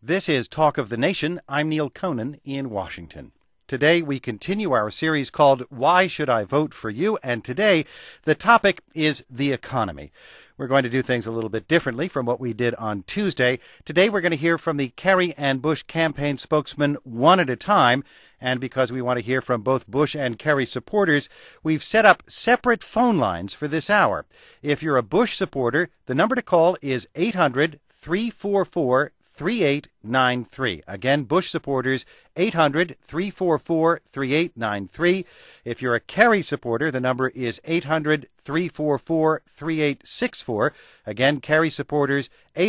This is Talk of the Nation. I'm Neil Conan in Washington. Today we continue our series called Why Should I Vote for You? And today the topic is the economy. We're going to do things a little bit differently from what we did on Tuesday. Today we're going to hear from the Kerry and Bush campaign spokesmen one at a time. And because we want to hear from both Bush and Kerry supporters, we've set up separate phone lines for this hour. If you're a Bush supporter, the number to call is 800-344-3893. Again, Bush supporters, 800-344-3893. If you're a Kerry supporter, the number is 800-344-3864. Again, Kerry supporters,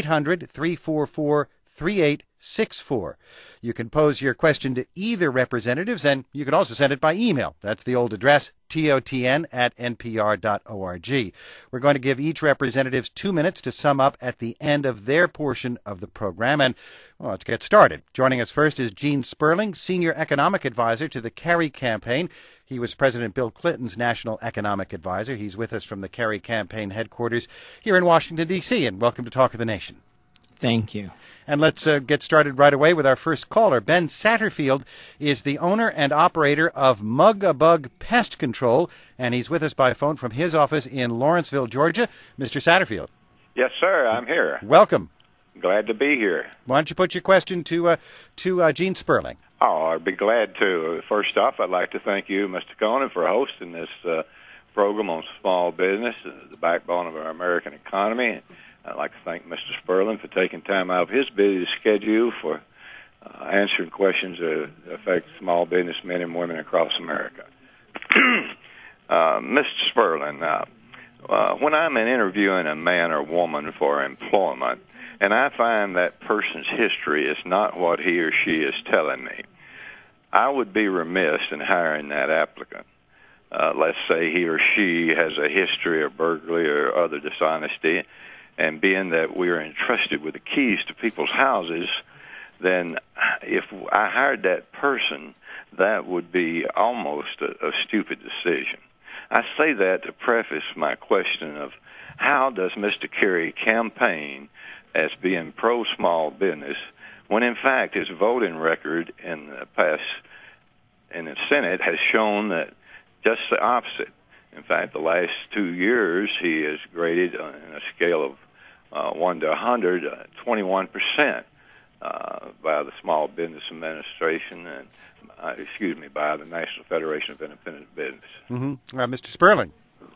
800-344-3864. You can pose your question to either representatives, and you can also send it by email. That's the old address, totn@npr.org. We're going to give each representative 2 minutes to sum up at the end of their portion of the program. And, well, let's get started. Joining us first is Gene Sperling, Senior Economic Advisor to the Kerry campaign. He was President Bill Clinton's National Economic Advisor. He's with us from the Kerry campaign headquarters here in Washington, D.C., and welcome to Talk of the Nation. Thank you. And let's get started right away with our first caller. Ben Satterfield is the owner and operator of Mug-a-Bug Pest Control, and he's with us by phone from his office in Lawrenceville, Georgia. Mr. Satterfield. Yes, sir. I'm here. Welcome. Glad to be here. Why don't you put your question to Gene Sperling? Oh, I'd be glad to. First off, I'd like to thank you, Mr. Conan, for hosting this program on small business, the backbone of our American economy. I'd like to thank Mr. Sperling for taking time out of his busy schedule for answering questions that affect small business men and women across America. Mr. Sperling, when I'm interviewing a man or woman for employment, and I find that person's history is not what he or she is telling me, I would be remiss in hiring that applicant. Let's say he or she has a history of burglary or other dishonesty, and being that we are entrusted with the keys to people's houses, then if I hired that person, that would be almost a stupid decision. I say that to preface my question of how does Mr. Kerry campaign as being pro-small business when, in fact, his voting record in the past in the Senate has shown that just the opposite. In fact, the last 2 years, he is graded on a scale of 1 to 100, 21% by the Small Business Administration and, by the National Federation of Independent Business. Mm-hmm. Mr. Sperling.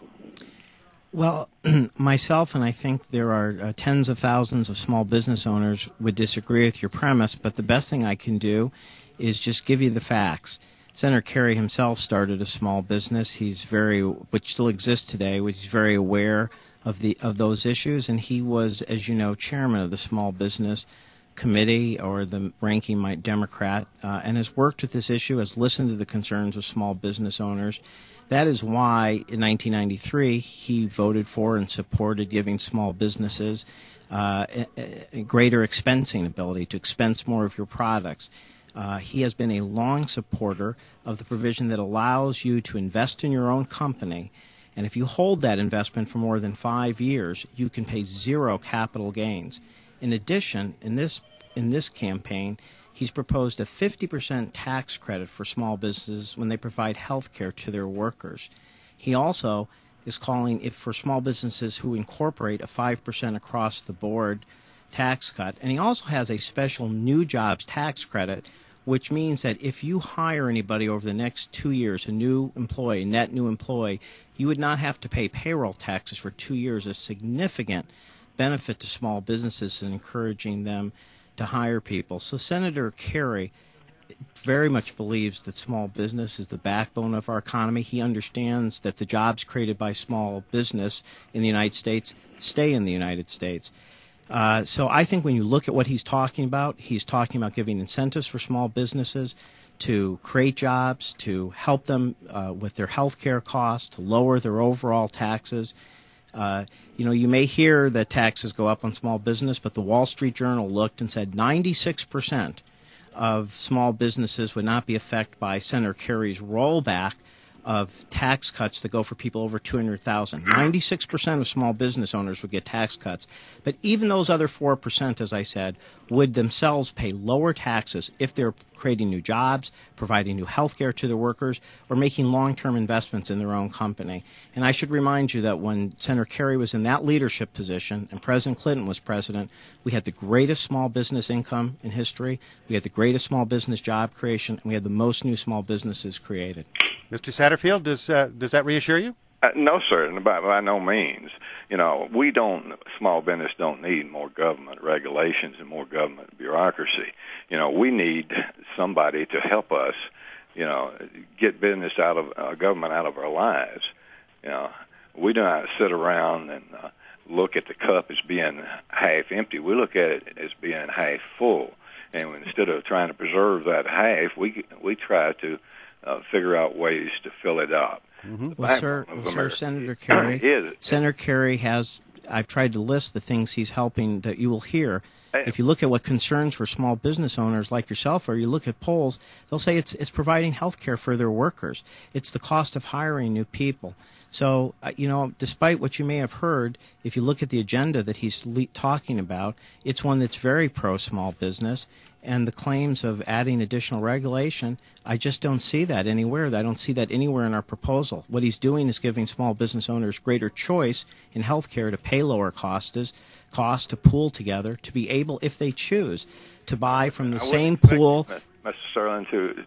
Well, myself and I think there are tens of thousands of small business owners would disagree with your premise, but the best thing I can do is just give you the facts. Senator Kerry himself started a small business. Which still exists today, which is very aware of those issues, and he was, as you know, chairman of the Small Business Committee, or the ranking Democrat, and has worked with this issue, has listened to the concerns of small business owners. That is why, in 1993, he voted for and supported giving small businesses a greater expensing ability to expense more of your products. He has been a long supporter of the provision that allows you to invest in your own company, and if you hold that investment for more than 5 years, you can pay zero capital gains. In addition, in this campaign, he's proposed a 50% tax credit for small businesses when they provide health care to their workers. He also is calling for small businesses who incorporate a 5% across-the-board tax cut. And he also has a special new jobs tax credit, which means that if you hire anybody over the next 2 years, a net new employee, you would not have to pay payroll taxes for 2 years, a significant benefit to small businesses and encouraging them to hire people. So Senator Kerry very much believes that small business is the backbone of our economy. He understands that the jobs created by small business in the United States stay in the United States. So I think when you look at what he's talking about giving incentives for small businesses to create jobs, to help them with their health care costs, to lower their overall taxes. You may hear that taxes go up on small business, but the Wall Street Journal looked and said 96% of small businesses would not be affected by Senator Kerry's rollback of tax cuts that go for people over 200,000. 96% of small business owners would get tax cuts. But even those other 4%, as I said, would themselves pay lower taxes if they're creating new jobs, providing new health care to their workers, or making long-term investments in their own company. And I should remind you that when Senator Kerry was in that leadership position and President Clinton was president, we had the greatest small business income in history, we had the greatest small business job creation, and we had the most new small businesses created. Mr. Satterfield, does that reassure you? No, sir, by no means. Small business don't need more government regulations and more government bureaucracy. We need somebody to help us, get business out of government out of our lives. We do not sit around and look at the cup as being half empty. We look at it as being half full. And instead of trying to preserve that half, we try to figure out ways to fill it up. Mm-hmm. Well, Senator Kerry, Senator Kerry has, I've tried to list the things he's helping that you will hear. If you look at what concerns for small business owners like yourself, or you look at polls, they'll say it's providing health care for their workers. It's the cost of hiring new people. So, despite what you may have heard, if you look at the agenda that he's talking about, it's one that's very pro-small business. And the claims of adding additional regulation, I just don't see that anywhere. I don't see that anywhere in our proposal. What he's doing is giving small business owners greater choice in health care to pay lower costs, to pool together, to be able, if they choose, to buy from the same pool. Mr. Sterling,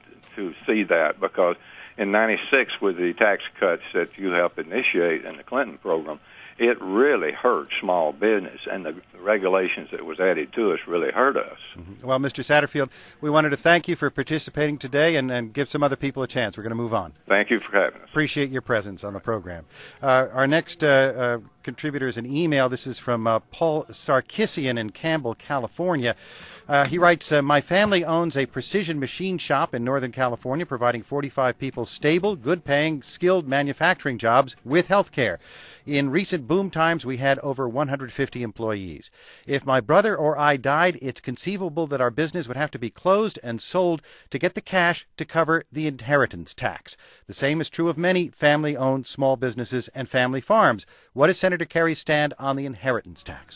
to see that, because in '96, with the tax cuts that you helped initiate in the Clinton program, it really hurt small business, and the regulations that was added to us really hurt us. Mm-hmm. Well, Mr. Satterfield, we wanted to thank you for participating today and give some other people a chance. We're going to move on. Thank you for having us. Appreciate your presence on the program. Our next contributor is an email. This is from Paul Sarkissian in Campbell, California. He writes, my family owns a precision machine shop in Northern California, providing 45 people stable, good-paying, skilled manufacturing jobs with health care. In recent boom times, we had over 150 employees. If my brother or I died, it's conceivable that our business would have to be closed and sold to get the cash to cover the inheritance tax. The same is true of many family-owned small businesses and family farms. What is Senator Kerry's stand on the inheritance tax?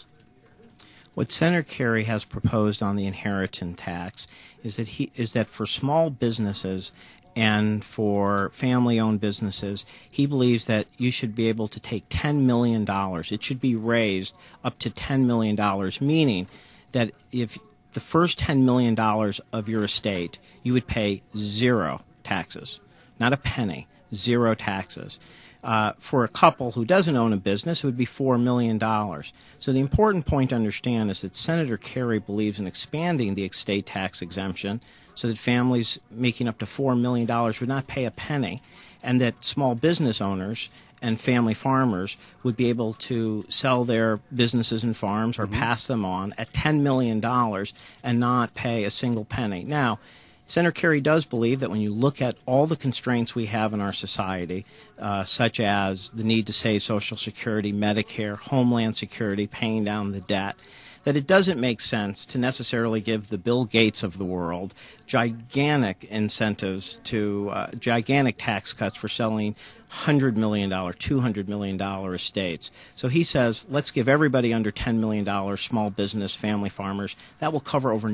What Senator Kerry has proposed on the inheritance tax is that for small businesses and for family-owned businesses, he believes that you should be able to take $10 million. It should be raised up to $10 million, meaning that if the first $10 million of your estate, you would pay zero taxes, not a penny, zero taxes. For a couple who doesn't own a business, it would be $4 million. So the important point to understand is that Senator Kerry believes in expanding the estate tax exemption so that families making up to $4 million would not pay a penny, and that small business owners and family farmers would be able to sell their businesses and farms or pass them on at $10 million and not pay a single penny. Now, Senator Kerry does believe that when you look at all the constraints we have in our society, such as the need to save Social Security, Medicare, Homeland Security, paying down the debt, that it doesn't make sense to necessarily give the Bill Gates of the world gigantic incentives to gigantic tax cuts for selling $100 million, $200 million estates. So he says, let's give everybody under $10 million, small business, family farmers. That will cover over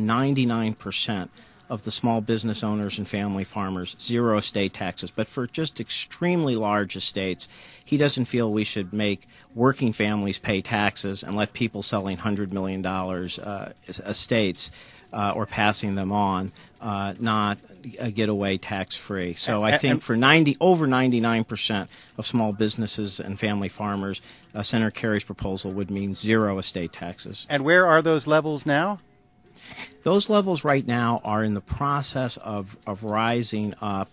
99% of the small business owners and family farmers, zero estate taxes. But for just extremely large estates, he doesn't feel we should make working families pay taxes and let people selling $100 million estates or passing them on not get away tax-free. So I think for over 99% of small businesses and family farmers, Senator Kerry's proposal would mean zero estate taxes. And where are those levels now? Those levels right now are in the process of rising up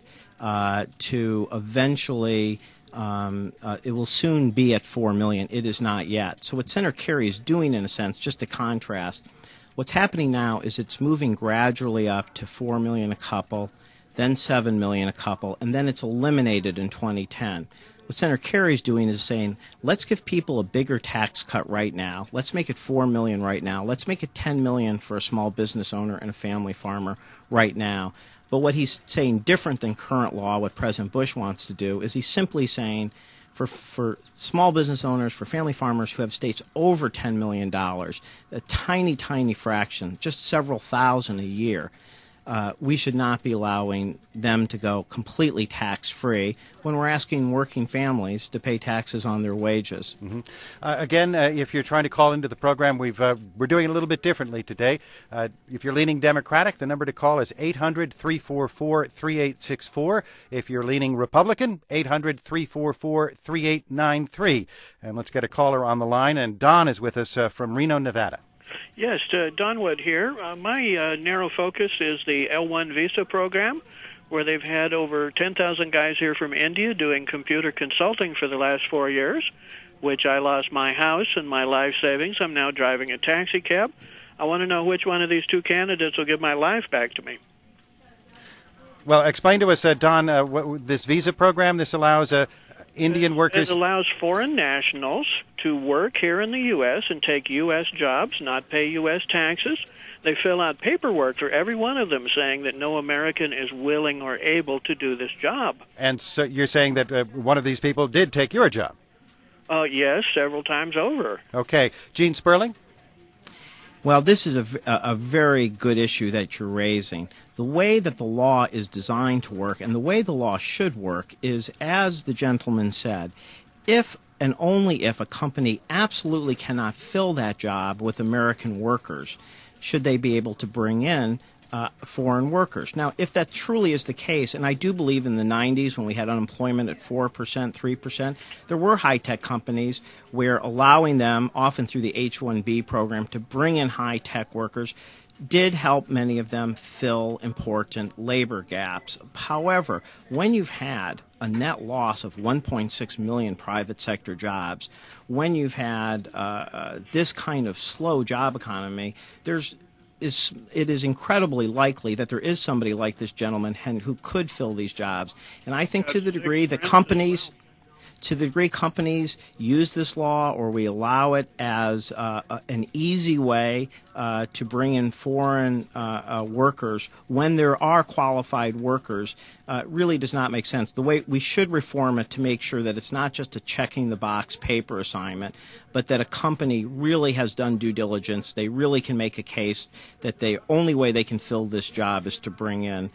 to eventually it will soon be at $4 million. It is not yet. So what Senator Kerry is doing, in a sense, just to contrast, what's happening now is it's moving gradually up to $4 million a couple, then $7 million a couple, and then it's eliminated in 2010. What Senator Kerry is doing is saying, let's give people a bigger tax cut right now. Let's make it $4 million right now. Let's make it $10 million for a small business owner and a family farmer right now. But what he's saying different than current law, what President Bush wants to do, is he's simply saying for small business owners, for family farmers who have estates over $10 million, a tiny, tiny fraction, just several thousand a year, we should not be allowing them to go completely tax-free when we're asking working families to pay taxes on their wages. Mm-hmm. Again, if you're trying to call into the program, we're doing it a little bit differently today. If you're leaning Democratic, the number to call is 800-344-3864. If you're leaning Republican, 800-344-3893. And let's get a caller on the line. And Don is with us from Reno, Nevada. Yes, Don Wood here. My narrow focus is the L1 visa program, where they've had over 10,000 guys here from India doing computer consulting for the last 4 years, which I lost my house and my life savings. I'm now driving a taxi cab. I want to know which one of these two candidates will give my life back to me. Well, explain to us, Don, what this visa program, this allows Indian workers. It allows foreign nationals to work here in the U.S. and take U.S. jobs, not pay U.S. taxes. They fill out paperwork for every one of them saying that no American is willing or able to do this job. And so you're saying that one of these people did take your job? Yes, several times over. Okay. Gene Sperling? Well, this is a very good issue that you're raising. The way that the law is designed to work and the way the law should work is, as the gentleman said, if and only if a company absolutely cannot fill that job with American workers, should they be able to bring in foreign workers. Now, if that truly is the case, and I do believe in the 90s when we had unemployment at 4%, 3%, there were high-tech companies where allowing them, often through the H-1B program, to bring in high-tech workers did help many of them fill important labor gaps. However, when you've had a net loss of 1.6 million private sector jobs, when you've had this kind of slow job economy, it is incredibly likely that there is somebody like this gentleman who could fill these jobs. And I think to the degree that companies use this law, or we allow it as an easy way to bring in foreign workers when there are qualified workers, really does not make sense. The way we should reform it to make sure that it's not just a checking the box paper assignment, but that a company really has done due diligence. They really can make a case that the only way they can fill this job is to bring in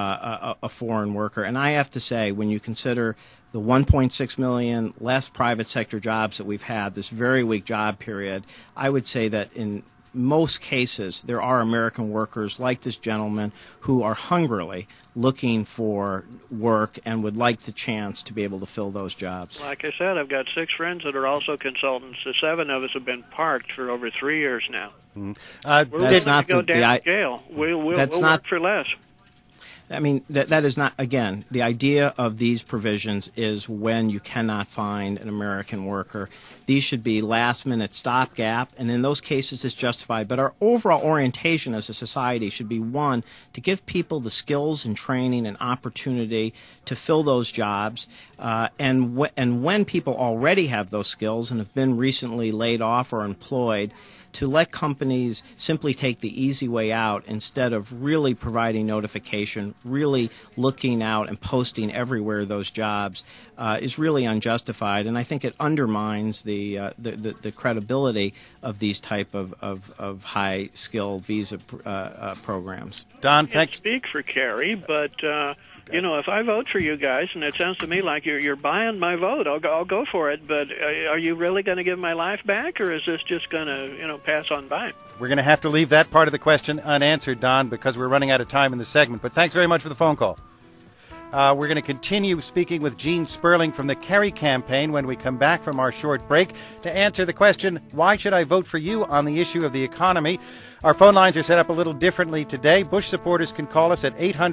a foreign worker. And I have to say, when you consider the 1.6 million less private sector jobs that we've had, this very weak job period, I would say that in most cases there are American workers like this gentleman who are hungrily looking for work and would like the chance to be able to fill those jobs. Like I said, I've got 6 friends that are also consultants. The 7 of us have been parked for over 3 years now. Mm-hmm. We're going to go down to jail. We'll work for less. I mean, that is not, again, the idea of these provisions is when you cannot find an American worker. These should be last-minute stopgap, and in those cases it's justified. But our overall orientation as a society should be, one, to give people the skills and training and opportunity to fill those jobs. And when people already have those skills and have been recently laid off or employed, to let companies simply take the easy way out instead of really providing notification, really looking out and posting everywhere those jobs is really unjustified. And I think it undermines the credibility of these type of high-skilled visa programs. Don, I can't speak for Kerry, but if I vote for you guys, and it sounds to me like you're buying my vote, I'll go for it. But are you really going to give my life back, or is this just going to pass on by? We're going to have to leave that part of the question unanswered, Don, because we're running out of time in the segment. But thanks very much for the phone call. We're going to continue speaking with Gene Sperling from the Kerry campaign when we come back from our short break to answer the question, why should I vote for you on the issue of the economy? Our phone lines are set up a little differently today. Bush supporters can call us at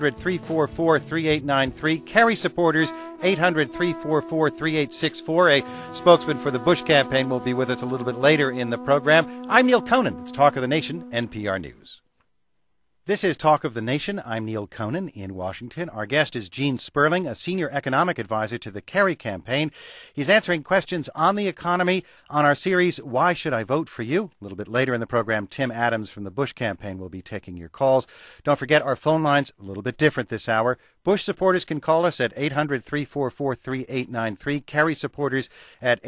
800-344-3893. Kerry supporters, 800-344-3864. A spokesman for the Bush campaign will be with us a little bit later in the program. I'm Neil Conan. It's Talk of the Nation, NPR News. This is Talk of the Nation. I'm Neil Conan in Washington. Our guest is Gene Sperling, a senior economic advisor to the Kerry campaign. He's answering questions on the economy on our series, Why Should I Vote for You? A little bit later in the program, Tim Adams from the Bush campaign will be taking your calls. Don't forget, our phone line's a little bit different this hour. Bush supporters can call us at 800-344-3893. Kerry supporters at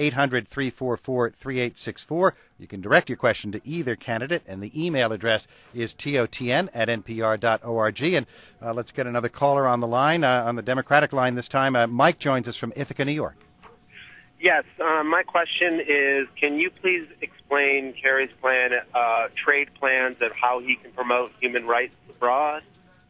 800-344-3864. You can direct your question to either candidate, and the email address is totn@npr.org. And let's get another caller on the line, on the Democratic line this time. Mike joins us from Ithaca, New York. Yes, my question is, can you please explain Kerry's plan, trade plans, of how he can promote human rights abroad?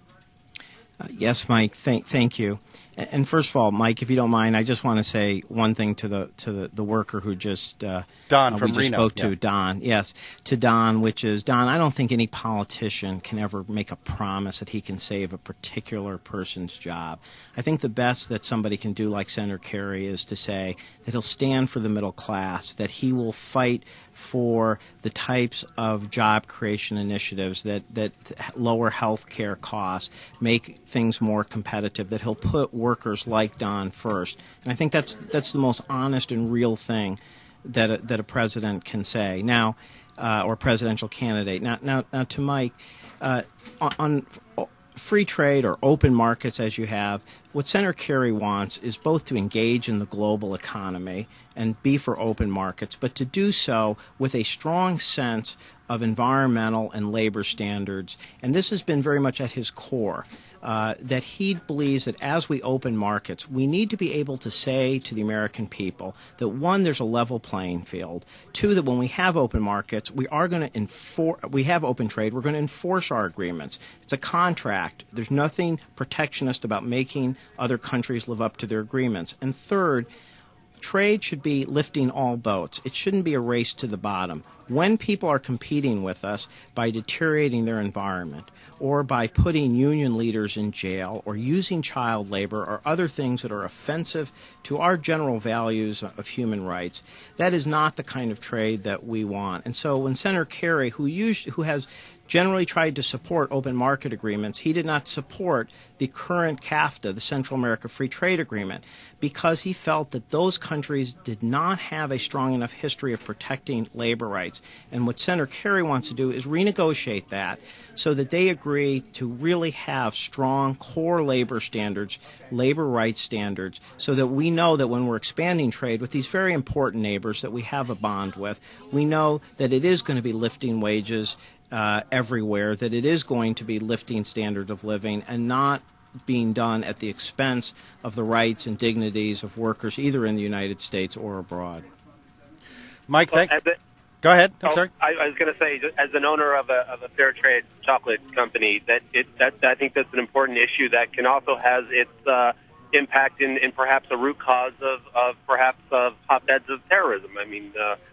Yes, Mike. Thank you. And first of all, Mike, if you don't mind, I just want to say one thing to the worker who just Don from we just Reno. spoke to. Don, yes, to Don, which is Don. I don't think any politician can ever make a promise that he can save a particular person's job. I think the best that somebody can do, like Senator Kerry, is to say that he'll stand for the middle class, that he will fight for the types of job creation initiatives that lower health care costs, make things more competitive, that he'll put workers like Don first. And I think that's the most honest and real thing that a president can say now, or presidential candidate. Now to Mike, on free trade or open markets as you have, what Senator Kerry wants is both to engage in the global economy and be for open markets, but to do so with a strong sense of environmental and labor standards. And this has been very much at his core. That he believes that as we open markets, we need to be able to say to the American people that, one, there's a level playing field. Two, that when we have open markets, we have open trade, we're going to enforce our agreements. It's a contract. There's nothing protectionist about making other countries live up to their agreements. And third, trade should be lifting all boats. It shouldn't be a race to the bottom. When people are competing with us by deteriorating their environment or by putting union leaders in jail or using child labor or other things that are offensive to our general values of human rights, that is not the kind of trade that we want. And so when Senator Kerry, who has generally tried to support open market agreements, he did not support the current CAFTA, the Central America Free Trade Agreement, because he felt that those countries did not have a strong enough history of protecting labor rights. And what Senator Kerry wants to do is renegotiate that so that they agree to really have strong core labor standards, labor rights standards, so that we know that when we're expanding trade with these very important neighbors that we have a bond with, we know that it is going to be lifting wages everywhere, that it is going to be lifting standard of living and not being done at the expense of the rights and dignities of workers either in the United States or abroad. Mike, go ahead. I'm sorry. I was going to say, as an owner of a fair trade chocolate company, that I think that's an important issue that can also has its impact in perhaps a root cause of hotbeds of terrorism. I mean,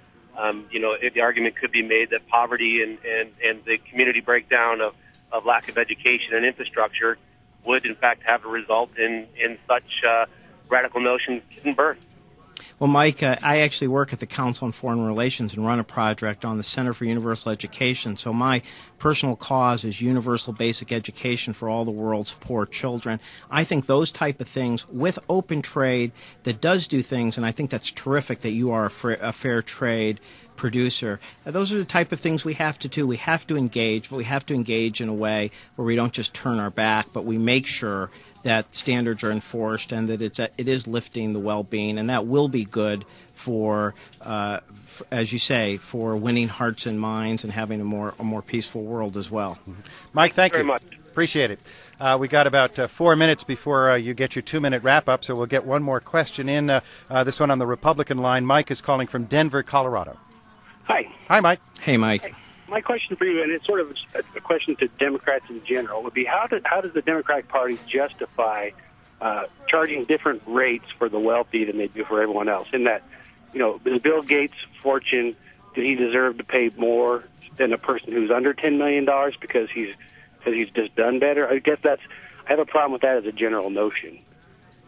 if the argument could be made that poverty and the community breakdown of lack of education and infrastructure would, in fact, have a result in such radical notions giving birth. Well, Mike, I actually work at the Council on Foreign Relations and run a project on the Center for Universal Education. So my personal cause is universal basic education for all the world's poor children. I think those type of things with open trade that does do things, and I think that's terrific that you are a fair trade producer. Those are the type of things we have to do. We have to engage, but we have to engage in a way where we don't just turn our back, but we make sure that standards are enforced and that it is lifting the well-being, and that will be good for as you say, for winning hearts and minds and having a more peaceful world as well. Mike, thank you very much. Appreciate it. We got about 4 minutes before you get your 2-minute wrap-up, so we'll get one more question in. This one on the Republican line. Mike is calling from Denver, Colorado. Hi. Hi, Mike. Hey, Mike. My question for you, and it's sort of a question to Democrats in general, would be how does the Democratic Party justify charging different rates for the wealthy than they do for everyone else? In that, is Bill Gates' fortune, did he deserve to pay more than a person who's under $10 million because he's just done better? I guess I have a problem with that as a general notion.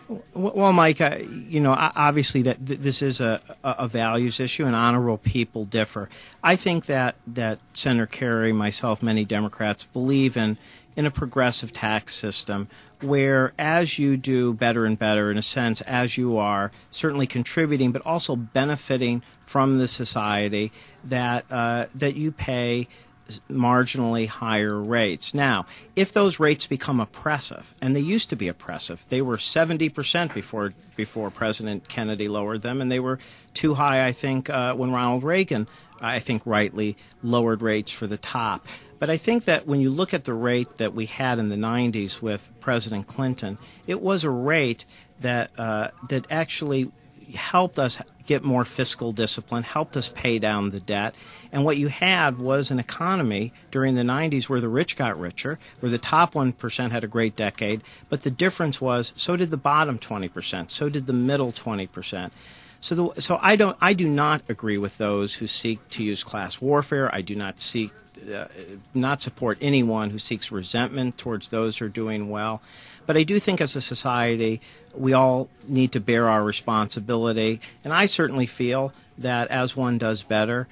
Well, Mike, obviously this is a values issue, and honorable people differ. I think that Senator Kerry, myself, many Democrats believe in a progressive tax system where, as you do better and better, in a sense, as you are certainly contributing but also benefiting from the society, that you pay marginally higher rates. Now, if those rates become oppressive, and they used to be oppressive, they were 70% before President Kennedy lowered them, and they were too high, I think, when Ronald Reagan, I think rightly, lowered rates for the top. But I think that when you look at the rate that we had in the 90s with President Clinton, it was a rate that actually helped us get more fiscal discipline, helped us pay down the debt. And what you had was an economy during the 90s where the rich got richer, where the top 1% had a great decade, but the difference was so did the bottom 20%, so did the middle 20%. So I do not agree with those who seek to use class warfare. I do not support anyone who seeks resentment towards those who are doing well. But I do think as a society, we all need to bear our responsibility. And I certainly feel that as one does better,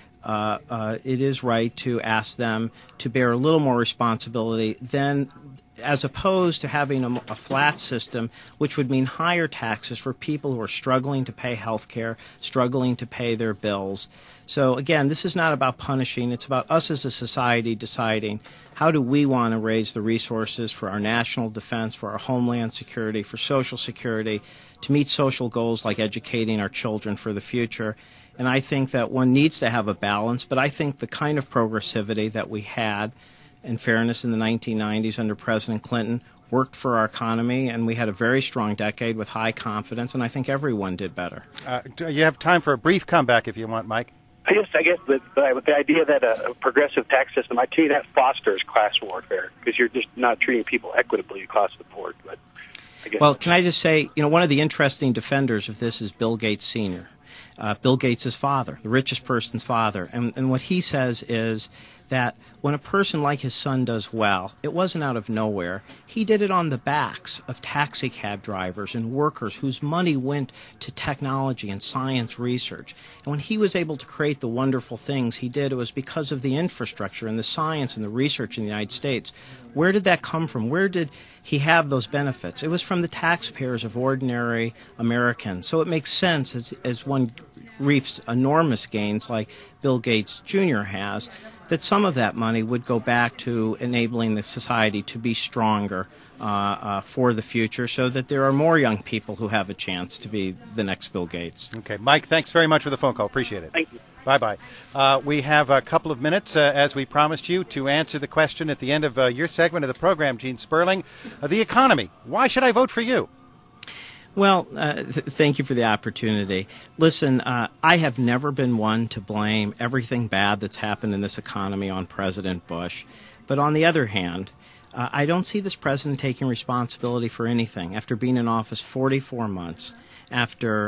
it is right to ask them to bear a little more responsibility than as opposed to having a flat system, which would mean higher taxes for people who are struggling to pay health care, struggling to pay their bills. So again, this is not about punishing. It's about us as a society deciding how do we want to raise the resources for our national defense, for our homeland security, for Social Security, to meet social goals like educating our children for the future. And I think that one needs to have a balance, but I think the kind of progressivity that we had, in fairness, in the 1990s under President Clinton worked for our economy, and we had a very strong decade with high confidence, and I think everyone did better. You have time for a brief comeback if you want, Mike. I guess with the idea that a progressive tax system, I tell you that fosters class warfare because you're just not treating people equitably across the board. But I guess well, can I just say, one of the interesting defenders of this is Bill Gates Sr., Bill Gates' father, the richest person's father. And what he says is that when a person like his son does well, it wasn't out of nowhere. He did it on the backs of taxi cab drivers and workers whose money went to technology and science research. And when he was able to create the wonderful things he did, it was because of the infrastructure and the science and the research in the United States. Where did that come from? Where did he have those benefits? It was from the taxpayers of ordinary Americans. So it makes sense as one reaps enormous gains like Bill Gates Jr. has, that some of that money would go back to enabling the society to be stronger for the future so that there are more young people who have a chance to be the next Bill Gates. Okay. Mike, thanks very much for the phone call. Appreciate it. Thank you. Bye-bye. We have a couple of minutes, as we promised you, to answer the question at the end of your segment of the program, Gene Sperling. The economy. Why should I vote for you? Well, thank you for the opportunity. Listen, I have never been one to blame everything bad that's happened in this economy on President Bush. But on the other hand, I don't see this president taking responsibility for anything. After being in office 44 months, after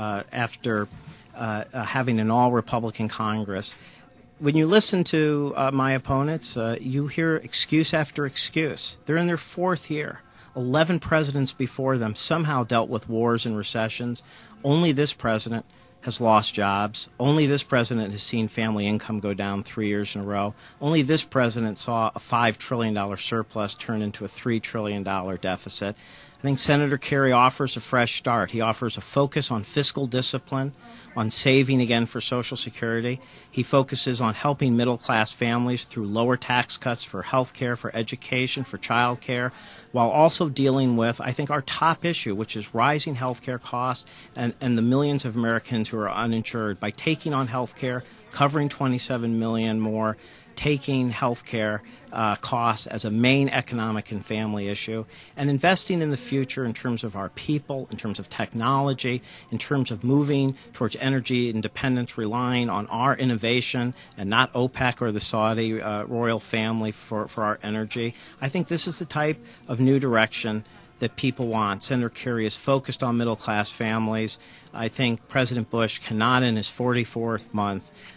having an all-Republican Congress, when you listen to my opponents, you hear excuse after excuse. They're in their fourth year. 11 presidents before them somehow dealt with wars and recessions. Only this president has lost jobs. Only this president has seen family income go down 3 years in a row. Only this president saw a $5 trillion surplus turn into a $3 trillion deficit. I think Senator Kerry offers a fresh start. He offers a focus on fiscal discipline, on saving again for Social Security. He focuses on helping middle-class families through lower tax cuts for health care, for education, for child care, while also dealing with, I think, our top issue, which is rising health care costs and the millions of Americans who are uninsured. By taking on health care, covering 27 million more, taking health care costs as a main economic and family issue, and investing in the future in terms of our people, in terms of technology, in terms of moving towards energy independence, relying on our innovation and not OPEC or the Saudi royal family for our energy. I think this is the type of new direction that people want. Senator Kerry is focused on middle-class families. I think President Bush cannot, in his 44th month,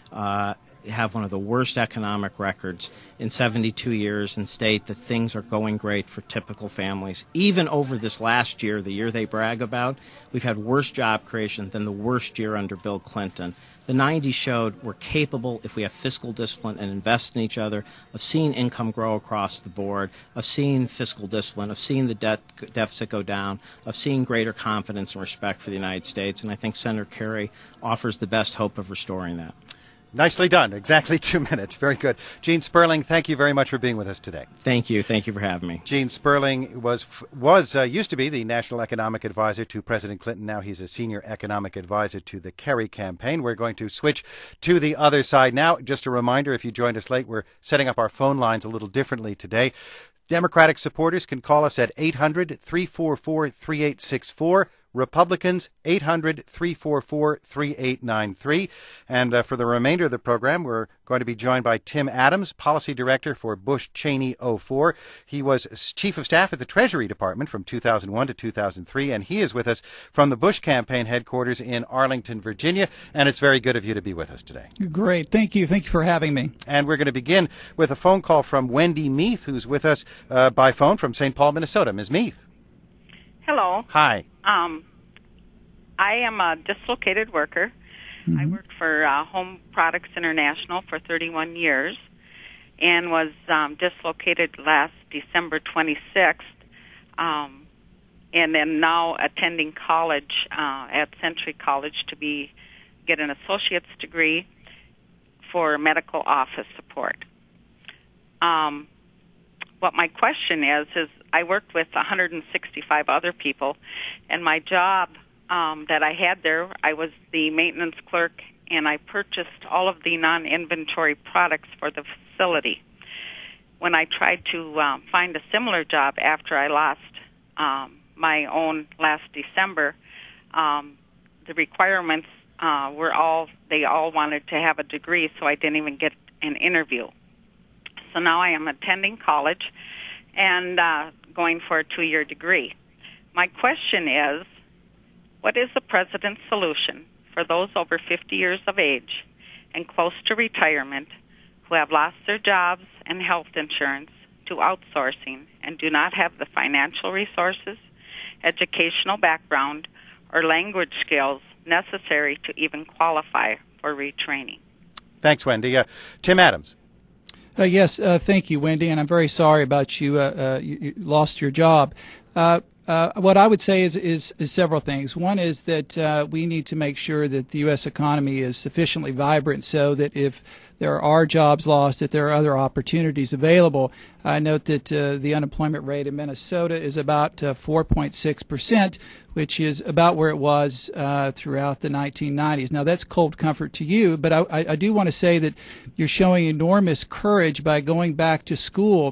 have one of the worst economic records in 72 years and state that things are going great for typical families. Even over this last year, the year they brag about, we've had worse job creation than the worst year under Bill Clinton. The 90s showed we're capable, if we have fiscal discipline and invest in each other, of seeing income grow across the board, of seeing fiscal discipline, of seeing the debt deficit go down, of seeing greater confidence and respect for the United States. And I think Senator Kerry offers the best hope of restoring that. Nicely done. Exactly 2 minutes. Very good. Gene Sperling, thank you very much for being with us today. Thank you. Thank you for having me. Gene Sperling used to be the National Economic Advisor to President Clinton. Now he's a Senior Economic Advisor to the Kerry campaign. We're going to switch to the other side now. Just a reminder, if you joined us late, we're setting up our phone lines a little differently today. Democratic supporters can call us at 800-344-3864. Republicans, 800-344-3893. And for the remainder of the program, we're going to be joined by Tim Adams, Policy Director for Bush Cheney 04. He was Chief of Staff at the Treasury Department from 2001 to 2003, and he is with us from the Bush campaign headquarters in Arlington, Virginia. And it's very good of you to be with us today. Great. Thank you. Thank you for having me. And we're going to begin with a phone call from Wendy Meath, who's with us by phone from St. Paul, Minnesota. Ms. Meath. Hello. Hi. I am a dislocated worker. I worked for Home Products International for 31 years and was dislocated last December 26th, and then now attending college at Century College to get an associate's degree for medical office support. What my question is I worked with 165 other people, and my job that I had there, I was the maintenance clerk, and I purchased all of the non-inventory products for the facility. When I tried to find a similar job after I lost my own last December, the requirements they all wanted to have a degree, so I didn't even get an interview. So now I am attending college and going for a 2-year degree. My question is, what is the President's solution for those over 50 years of age and close to retirement who have lost their jobs and health insurance to outsourcing and do not have the financial resources, educational background, or language skills necessary to even qualify for retraining? Thanks, Wendy. Tim Adams. Yes, thank you, Wendy, and I'm very sorry about you lost your job. What I would say is several things. One is that we need to make sure that the U.S. economy is sufficiently vibrant so that if there are jobs lost, that there are other opportunities available. I note that the unemployment rate in Minnesota is about 4.6%, which is about where it was throughout the 1990s. Now, that's cold comfort to you, but I do want to say that you're showing enormous courage by going back to school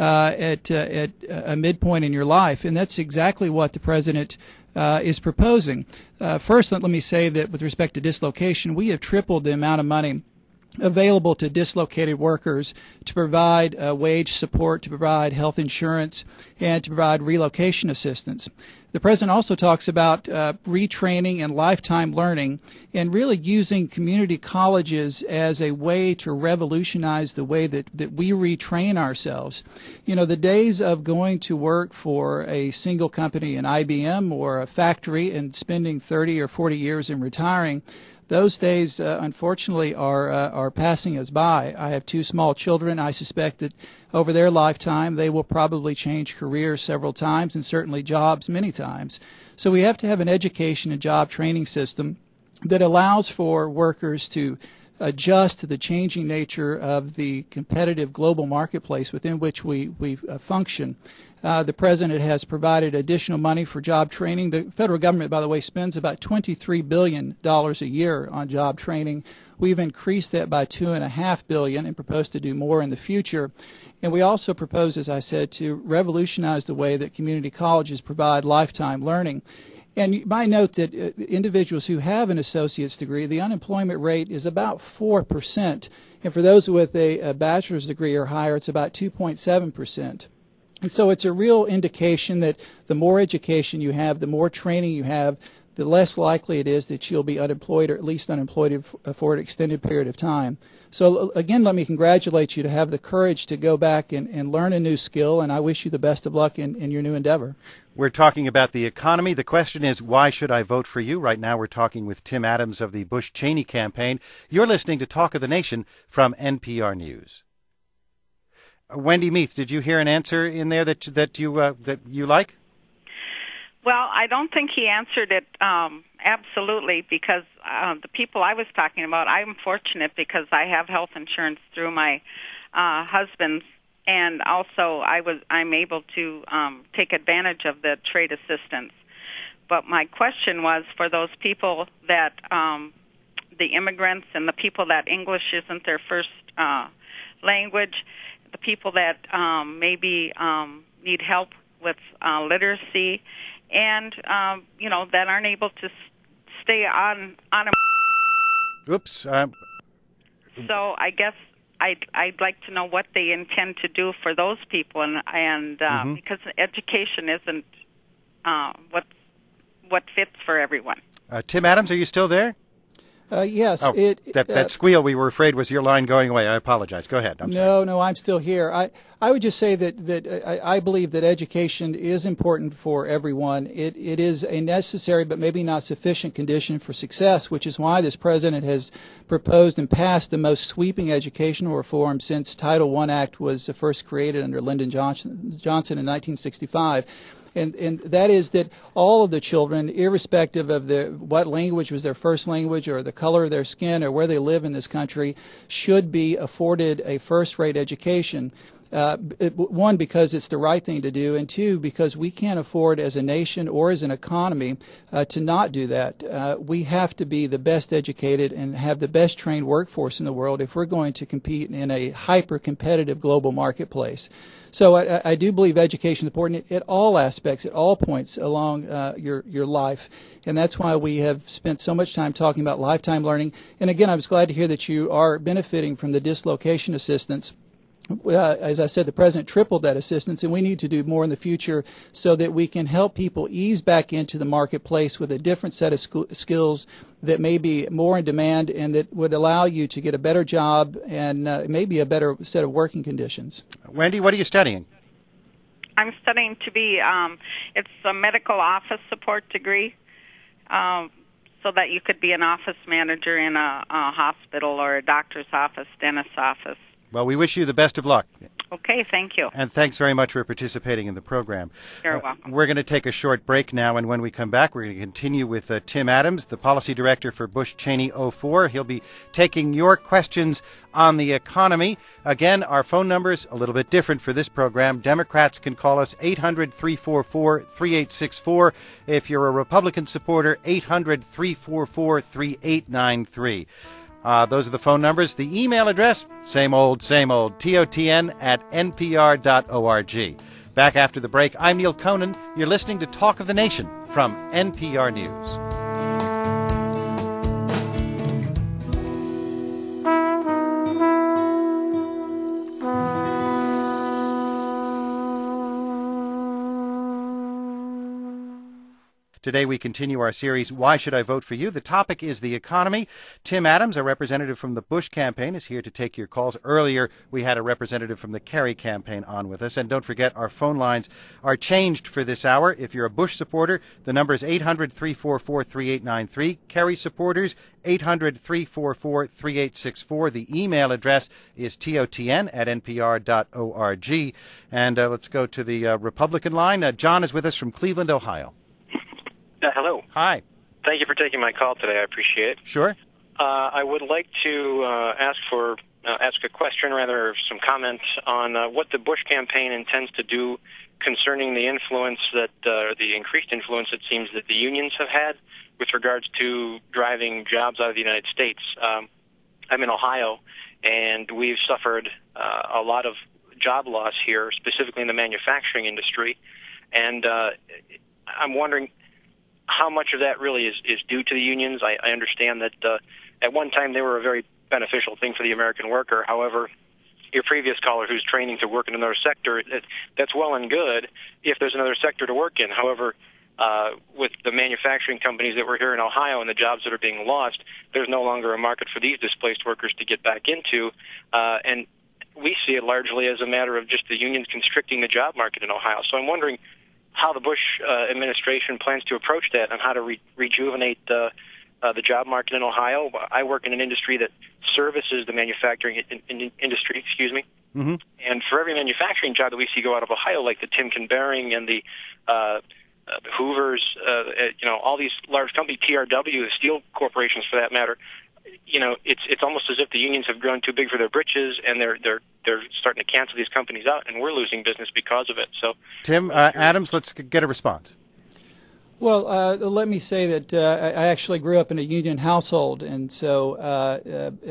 at a midpoint in your life, and that's exactly what the President is proposing. First, let me say that with respect to dislocation, we have tripled the amount of money available to dislocated workers to provide wage support, to provide health insurance, and to provide relocation assistance. The President also talks about retraining and lifetime learning and really using community colleges as a way to revolutionize the way that we retrain ourselves. You know, the days of going to work for a single company, an IBM or a factory, and spending 30 or 40 years and retiring, those days, unfortunately, are passing us by. I have 2 small children. I suspect that over their lifetime, they will probably change careers several times and certainly jobs many times. So we have to have an education and job training system that allows for workers to adjust to the changing nature of the competitive global marketplace within which we function. The President has provided additional money for job training. The federal government, by the way, spends about $23 billion a year on job training. We've increased that by $2.5 billion and propose to do more in the future. And we also propose, as I said, to revolutionize the way that community colleges provide lifetime learning. And you might note that individuals who have an associate's degree, the unemployment rate is about 4%. And for those with a bachelor's degree or higher, it's about 2.7%. And so it's a real indication that the more education you have, the more training you have, the less likely it is that you'll be unemployed, or at least unemployed for an extended period of time. So again, let me congratulate you to have the courage to go back and learn a new skill, and I wish you the best of luck in your new endeavor. We're talking about the economy. The question is, why should I vote for you? Right now we're talking with Tim Adams of the Bush-Cheney campaign. You're listening to Talk of the Nation from NPR News. Wendy Meath, did you hear an answer in there that you like? Well, I don't think he answered it absolutely, because the people I was talking about, I'm fortunate because I have health insurance through my husband's, and also I'm able to take advantage of the trade assistance. But my question was for those people that the immigrants and the people that English isn't their first language, the people that maybe need help with literacy, and that aren't able to stay on a. Oops. So I guess I'd like to know what they intend to do for those people, and because education isn't what fits for everyone. Tim Adams, are you still there? Yes. Oh, that squeal we were afraid was your line going away. I apologize. Go ahead. I'm sorry. No, I'm still here. I would just say that I believe that education is important for everyone. It is a necessary but maybe not sufficient condition for success, which is why this president has proposed and passed the most sweeping educational reform since Title I Act was first created under Lyndon Johnson in 1965. And that is that all of the children, irrespective of what language was their first language or the color of their skin or where they live in this country, should be afforded a first-rate education. One, because it's the right thing to do, and two, because we can't afford as a nation or as an economy to not do that. We have to be the best educated and have the best trained workforce in the world if we're going to compete in a hyper-competitive global marketplace. So I do believe education is important at all aspects, at all points along your life. And that's why we have spent so much time talking about lifetime learning. And again, I was glad to hear that you are benefiting from the dislocation assistance. As I said, the president tripled that assistance, and we need to do more in the future so that we can help people ease back into the marketplace with a different set of skills that may be more in demand and that would allow you to get a better job and maybe a better set of working conditions. Wendy, what are you studying? I'm studying to be, it's a medical office support degree, so that you could be an office manager in a hospital or a doctor's office, dentist's office. Well, we wish you the best of luck. Okay, thank you. And thanks very much for participating in the program. You're welcome. We're going to take a short break now, and when we come back, we're going to continue with Tim Adams, the policy director for Bush-Cheney 04. He'll be taking your questions on the economy. Again, our phone number's a little bit different for this program. Democrats can call us 800-344-3864. If you're a Republican supporter, 800-344-3893. Those are the phone numbers. The email address, same old, TOTN@npr.org. Back after the break, I'm Neil Conan. You're listening to Talk of the Nation from NPR News. Today we continue our series, Why Should I Vote for You? The topic is the economy. Tim Adams, a representative from the Bush campaign, is here to take your calls. Earlier, we had a representative from the Kerry campaign on with us. And don't forget, our phone lines are changed for this hour. If you're a Bush supporter, the number is 800-344-3893. Kerry supporters, 800-344-3864. The email address is TOTN@npr.org. And let's go to the Republican line. John is with us from Cleveland, Ohio. Hello. Hi. Thank you for taking my call today. I appreciate it. Sure. I would like to ask a question, rather some comments on what the Bush campaign intends to do concerning the influence the increased influence it seems that the unions have had with regards to driving jobs out of the United States. I'm in Ohio, and we've suffered a lot of job loss here, specifically in the manufacturing industry, and I'm wondering how much of that really is due to the unions. I understand that at one time they were a very beneficial thing for the American worker. However, your previous caller who's training to work in another sector, that's well and good if there's another sector to work in. However, with the manufacturing companies that were here in Ohio and the jobs that are being lost, there's no longer a market for these displaced workers to get back into. And we see it largely as a matter of just the unions constricting the job market in Ohio. So I'm wondering how the Bush administration plans to approach that and how to rejuvenate the job market in Ohio. I work in an industry that services the manufacturing industry, Mm-hmm. And for every manufacturing job that we see go out of Ohio, like the Timken Bearing and the Hoovers, all these large companies, TRW, the steel corporations for that matter, it's almost as if the unions have grown too big for their britches, and they're starting to cancel these companies out, and we're losing business because of it. So, Tim Adams, let's get a response. Well, let me say that I actually grew up in a union household, and so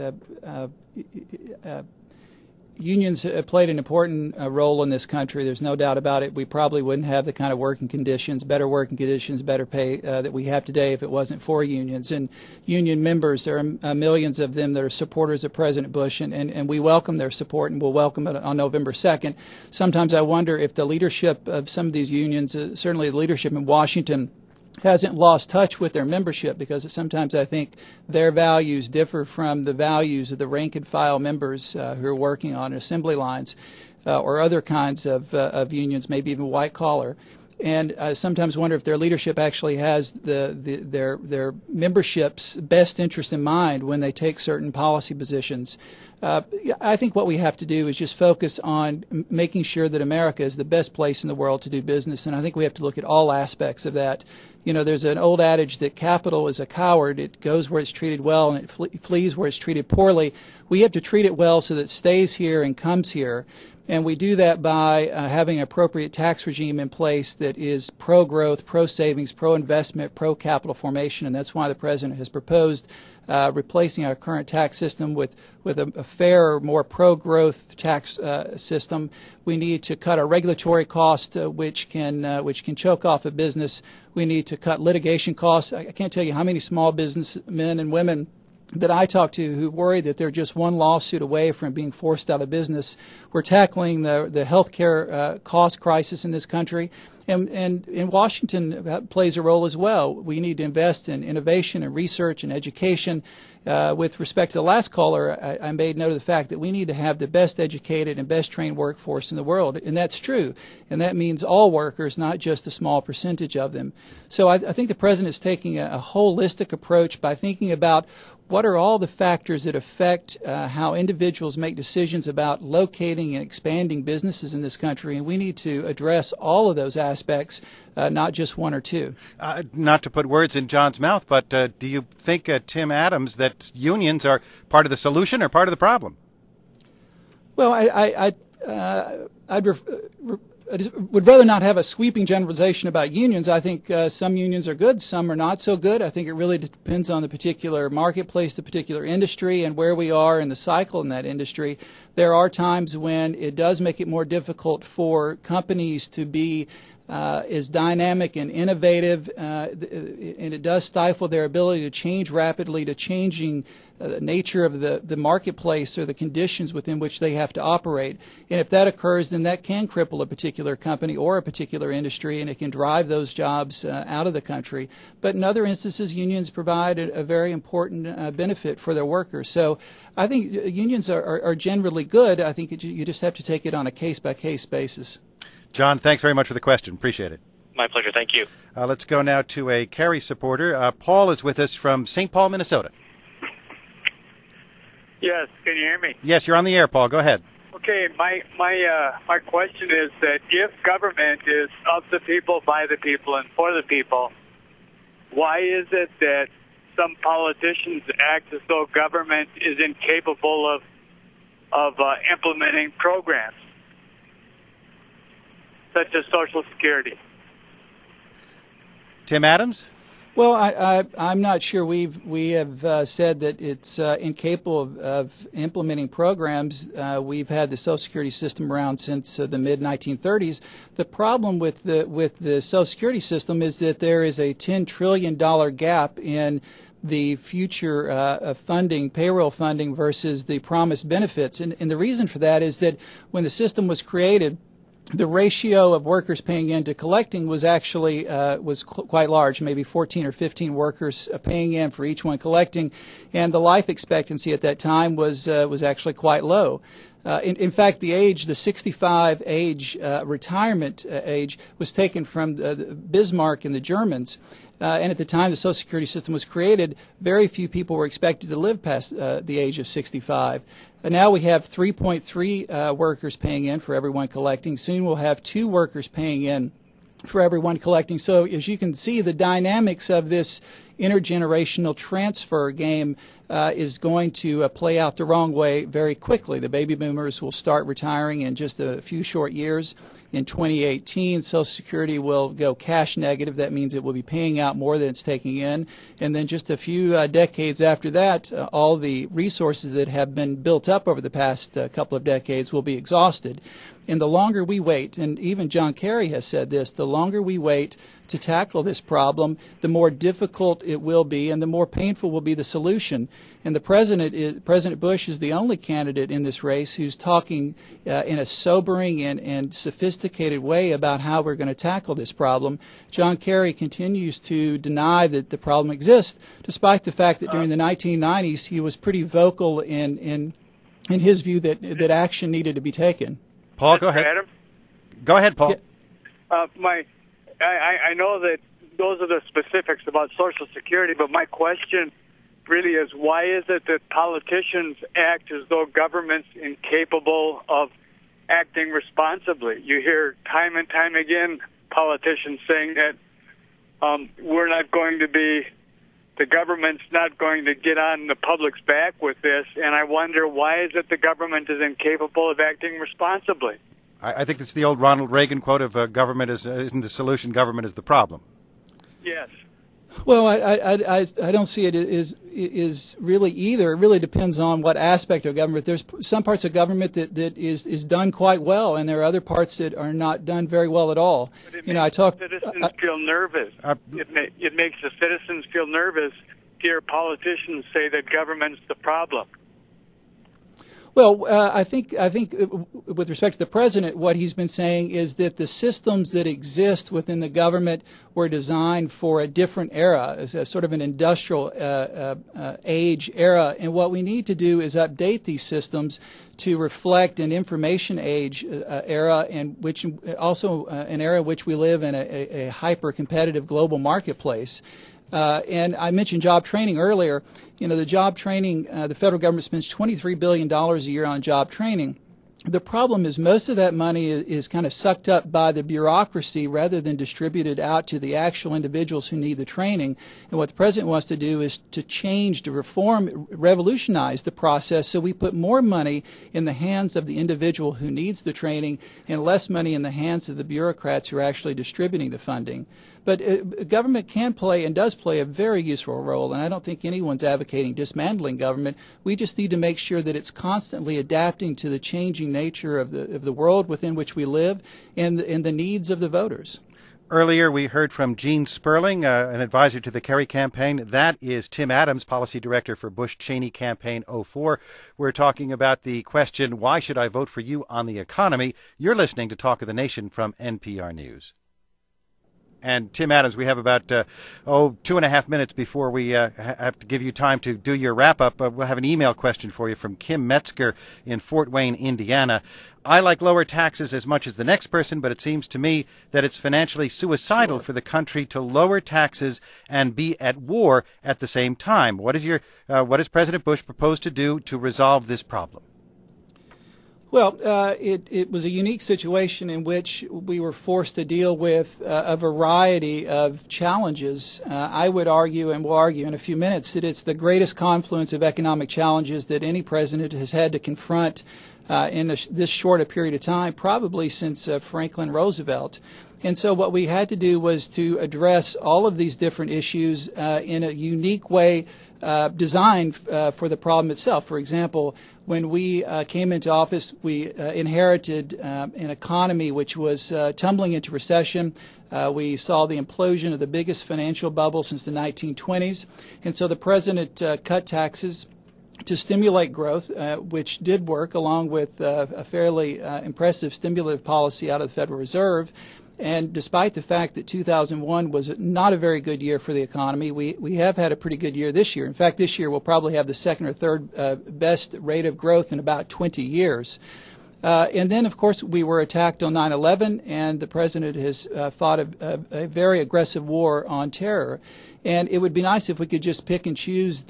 unions played an important role in this country. There's no doubt about it. We probably wouldn't have the kind of working conditions, better pay that we have today if it wasn't for unions. And union members, there are millions of them that are supporters of President Bush, and we welcome their support, and we'll welcome it on November 2nd. Sometimes I wonder if the leadership of some of these unions, certainly the leadership in Washington, hasn't lost touch with their membership, because sometimes I think their values differ from the values of the rank-and-file members who are working on assembly lines or other kinds of unions, maybe even white-collar. And I sometimes wonder if their leadership actually has their membership's best interest in mind when they take certain policy positions. I think what we have to do is just focus on making sure that America is the best place in the world to do business, and I think we have to look at all aspects of that. There's an old adage that capital is a coward. It goes where it's treated well, and it flees where it's treated poorly. We have to treat it well so that it stays here and comes here. And we do that by having an appropriate tax regime in place that is pro-growth, pro-savings, pro-investment, pro-capital formation. And that's why the President has proposed replacing our current tax system with a fairer, more pro-growth tax system. We need to cut our regulatory costs, which can choke off a business. We need to cut litigation costs. I can't tell you how many small businessmen and women that I talk to who worry that they're just one lawsuit away from being forced out of business. We're tackling the health care cost crisis in this country, and in Washington plays a role as well. We need to invest in innovation and research and education. With respect to the last caller, I made note of the fact that we need to have the best educated and best trained workforce in the world, and that's true. And that means all workers, not just a small percentage of them. So I think the President is taking a holistic approach by thinking about what are all the factors that affect how individuals make decisions about locating and expanding businesses in this country, and we need to address all of those aspects, not just one or two. Not to put words in John's mouth, but do you think, Tim Adams, that unions are part of the solution or part of the problem? Well, I would rather not have a sweeping generalization about unions. I think some unions are good, some are not so good. I think it really depends on the particular marketplace, the particular industry, and where we are in the cycle in that industry. There are times when it does make it more difficult for companies to be is dynamic and innovative, and it does stifle their ability to change rapidly to changing nature of the marketplace or the conditions within which they have to operate. And if that occurs, then that can cripple a particular company or a particular industry, and it can drive those jobs out of the country. But in other instances, unions provide a very important benefit for their workers. So I think unions are generally good. I think you just have to take it on a case-by-case basis. John, thanks very much for the question. Appreciate it. My pleasure. Thank you. Let's go now to a Kerry supporter. Paul is with us from St. Paul, Minnesota. Yes, can you hear me? Yes, you're on the air, Paul. Go ahead. Okay, my question is that if government is of the people, by the people, and for the people, why is it that some politicians act as though government is incapable of implementing programs such as Social Security? Tim Adams? Well, I'm not sure we have said that it's incapable of implementing programs. We've had the Social Security system around since the mid-1930s. The problem with the Social Security system is that there is a $10 trillion gap in the future funding, payroll funding, versus the promised benefits. And the reason for that is that when the system was created, the ratio of workers paying in to collecting was actually quite large, maybe 14 or 15 workers paying in for each one collecting, and the life expectancy at that time was actually quite low. In fact, the 65 age retirement age was taken from Bismarck and the Germans. And at the time the Social Security system was created, very few people were expected to live past the age of 65. Now we have 3.3 workers paying in for everyone collecting. Soon we'll have 2 workers paying in for everyone collecting. So as you can see, the dynamics of this intergenerational transfer game is going to play out the wrong way very quickly. The baby boomers will start retiring in just a few short years. In 2018, Social Security will go cash negative. That means it will be paying out more than it's taking in. And then just a few decades after that, all the resources that have been built up over the past couple of decades will be exhausted. And the longer we wait, and even John Kerry has said this, the longer we wait to tackle this problem, the more difficult it will be and the more painful will be the solution. And President Bush is the only candidate in this race who's talking in a sobering and sophisticated way about how we're going to tackle this problem. John Kerry continues to deny that the problem exists, despite the fact that during the 1990s he was pretty vocal in his view that action needed to be taken. Paul, go ahead. Adam? Go ahead, Paul. I know that those are the specifics about Social Security, but my question really is, why is it that politicians act as though government's incapable of acting responsibly? You hear time and time again politicians saying that the government's not going to get on the public's back with this, and I wonder, why is it the government is incapable of acting responsibly? I think it's the old Ronald Reagan quote of government isn't the solution, government is the problem. Yes. Well, I don't see it is really either. It really depends on what aspect of government. There's some parts of government that is done quite well, and there are other parts that are not done very well at all. But citizens feel nervous. It makes the citizens feel nervous to hear politicians say that government's the problem. Well, I think with respect to the president, what he's been saying is that the systems that exist within the government were designed for a different era, as a sort of an industrial age era, and what we need to do is update these systems to reflect an information age era, and which also an era in which we live in a hyper-competitive global marketplace. And I mentioned job training earlier. The job training, the federal government spends $23 billion a year on job training. The problem is most of that money is kind of sucked up by the bureaucracy rather than distributed out to the actual individuals who need the training. And what the president wants to do is to change, to reform, revolutionize the process so we put more money in the hands of the individual who needs the training and less money in the hands of the bureaucrats who are actually distributing the funding. But government can play and does play a very useful role, and I don't think anyone's advocating dismantling government. We just need to make sure that it's constantly adapting to the changing nature of the world within which we live and the needs of the voters. Earlier, we heard from Gene Sperling, an advisor to the Kerry campaign. That is Tim Adams, policy director for Bush-Cheney Campaign 04. We're talking about the question, why should I vote for you on the economy? You're listening to Talk of the Nation from NPR News. And Tim Adams, we have about 2.5 minutes before we have to give you time to do your wrap-up. We'll have an email question for you from Kim Metzger in Fort Wayne, Indiana. I like lower taxes as much as the next person, but it seems to me that it's financially suicidal for the country to lower taxes and be at war at the same time. What does President Bush propose to do to resolve this problem? Well, it was a unique situation in which we were forced to deal with a variety of challenges. I would argue, and will argue in a few minutes, that it's the greatest confluence of economic challenges that any president has had to confront in this short a period of time, probably since Franklin Roosevelt. And so what we had to do was to address all of these different issues in a unique way designed for the problem itself. For example, when we came into office, we inherited an economy which was tumbling into recession. We saw the implosion of the biggest financial bubble since the 1920s. And so the president cut taxes, to stimulate growth, which did work, along with a fairly impressive stimulative policy out of the Federal Reserve. And despite the fact that 2001 was not a very good year for the economy, we have had a pretty good year this year. In fact, this year we'll probably have the second or third best rate of growth in about 20 years. And then, of course, we were attacked on 9/11, and the president has fought a very aggressive war on terror. And it would be nice if we could just pick and choose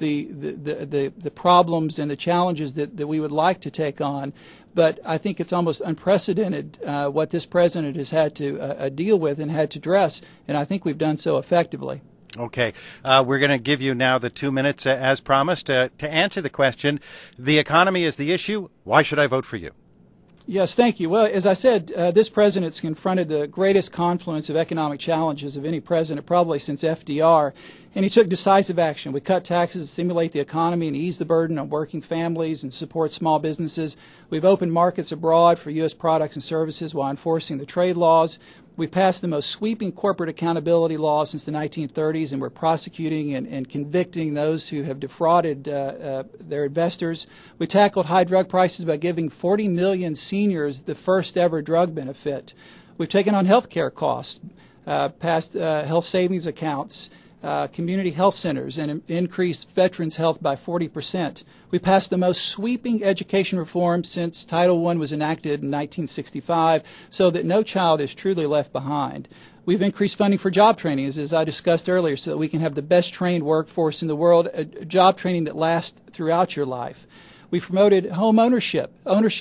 the problems and the challenges that we would like to take on. But I think it's almost unprecedented what this president has had to deal with and had to address, and I think we've done so effectively. Okay. We're going to give you now the 2 minutes as promised to answer the question, the economy is the issue, why should I vote for you? Yes, thank you. Well, as I said, this president's confronted the greatest confluence of economic challenges of any president probably since FDR, and he took decisive action. We cut taxes to stimulate the economy and ease the burden on working families and support small businesses. We've opened markets abroad for U.S. products and services while enforcing the trade laws. We passed the most sweeping corporate accountability law since the 1930s, and we're prosecuting and convicting those who have defrauded their investors. We tackled high drug prices by giving 40 million seniors the first ever drug benefit. We've taken on health care costs, passed health savings accounts, community health centers, and increased veterans' health by 40%. We passed the most sweeping education reform since Title I was enacted in 1965, so that no child is truly left behind. We've increased funding for job training, as I discussed earlier, so that we can have the best trained workforce in the world, a job training that lasts throughout your life. We've promoted home ownership.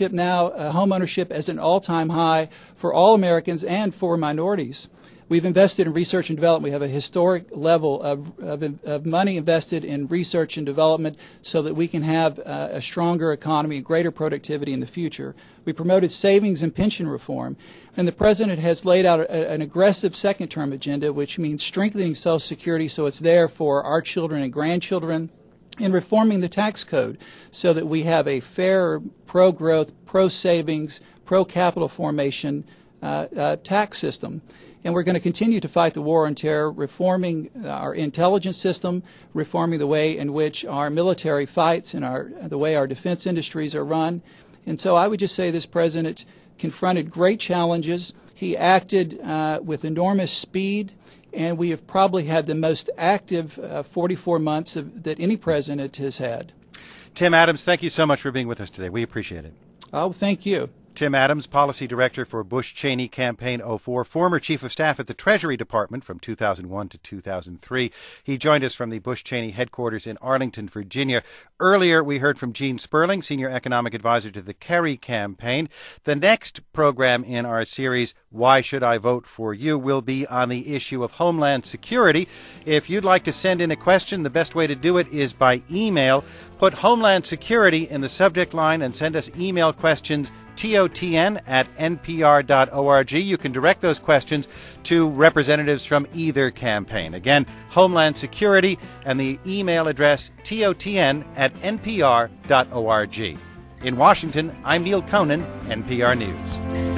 Home ownership as an all-time high for all Americans and for minorities. We've invested in research and development. We have a historic level of money invested in research and development so that we can have a stronger economy and greater productivity in the future. We promoted savings and pension reform. And the president has laid out an aggressive second-term agenda, which means strengthening Social Security so it's there for our children and grandchildren, and reforming the tax code so that we have a fair, pro-growth, pro-savings, pro-capital formation tax system. And we're going to continue to fight the war on terror, reforming our intelligence system, reforming the way in which our military fights and the way our defense industries are run. And so I would just say this president confronted great challenges. He acted with enormous speed, and we have probably had the most active 44 months that any president has had. Tim Adams, thank you so much for being with us today. We appreciate it. Oh, thank you. Tim Adams, Policy Director for Bush-Cheney Campaign 04, former Chief of Staff at the Treasury Department from 2001 to 2003. He joined us from the Bush-Cheney headquarters in Arlington, Virginia. Earlier, we heard from Gene Sperling, Senior Economic Advisor to the Kerry Campaign. The next program in our series, Why Should I Vote for You, will be on the issue of Homeland Security. If you'd like to send in a question, the best way to do it is by email. Put Homeland Security in the subject line and send us email questions, TOTN@npr.org. You can direct those questions to representatives from either campaign. Again, Homeland Security, and the email address TOTN@npr.org. In Washington, I'm Neil Conan, NPR News.